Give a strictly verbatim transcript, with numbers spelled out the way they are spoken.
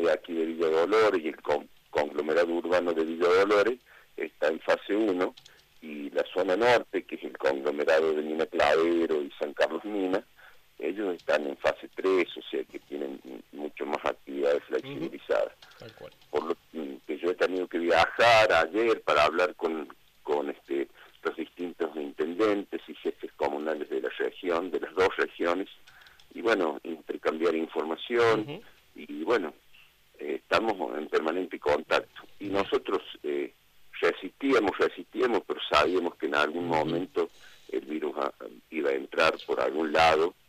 de aquí de Villa Dolores y el con, conglomerado urbano de Villa Dolores está en fase uno, y la zona norte, que es el conglomerado de Mina Clavero y San Carlos Mina, ellos están en fase tres, o sea que tienen mucho más actividades flexibilizadas. Uh-huh. Tal cual. Por lo que yo he tenido que viajar ayer para hablar con, con este, los distintos intendentes y jefes comunales de la región, de las dos regiones, y bueno, intercambiar información, uh-huh. y bueno, eh, estamos en permanente contacto. Y uh-huh. nosotros eh, resistíamos, resistíamos, pero sabíamos que en algún uh-huh. momento el virus a, iba a entrar por algún lado,